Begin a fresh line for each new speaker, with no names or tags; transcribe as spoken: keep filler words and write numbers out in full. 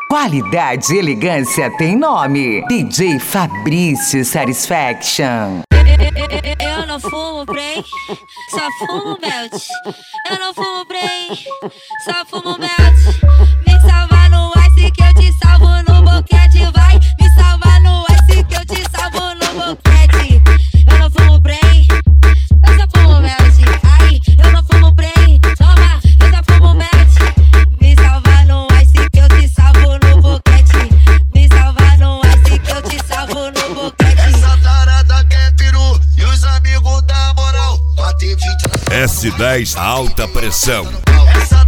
Qualidade e elegância tem nome. D J Fabrício Satisfaction.
Eu não fumo Prey, só fumo melt. Eu não fumo Prey, só fumo melt. Me salva no ice que eu te salvo no boquete. Vai me salvar no ice que eu te salvo no boquete. Eu não fumo Prey, eu só fumo melt. Ai, eu não fumo Prey, toma, eu só fumo melt. Me salva no ice que eu te salvo no boquete. Me salva no ice que eu te salvo no boquete.
Essa tarada quer peru e os amigos da moral. Bate vinte
S dez alta pressão.
Essa